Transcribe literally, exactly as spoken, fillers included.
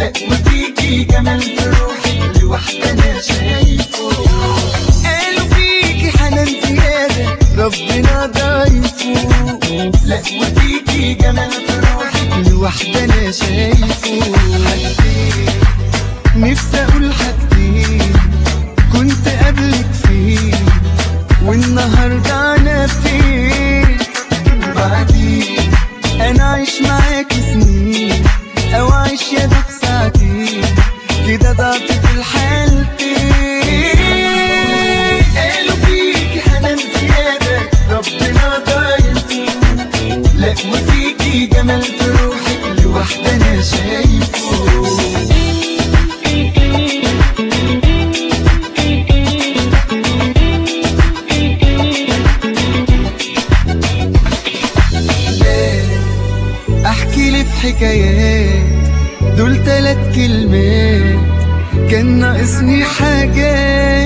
لا وفيكي جمال في روحك لوحدة انا شايفه. قالوا فيكي حنان زيادة ربنا ضايفه، لا وفيكي جمال في روحك لوحدة انا شايفه. حاجتين نفسي اقول حاجتين كنت قبلك فين والنهارده انا فين. بعدين انا عايش معاكي سنين او عايش يا دوب ساعتين كده ضعت في الحالتين. قالوا فيكي حنان زيادة ربنا ضايفه، لا وفيكي جمال في روحك لوحدة انا شايفه. احكي لك حكايات دول تلات كلمات كان ناقصني حاجات.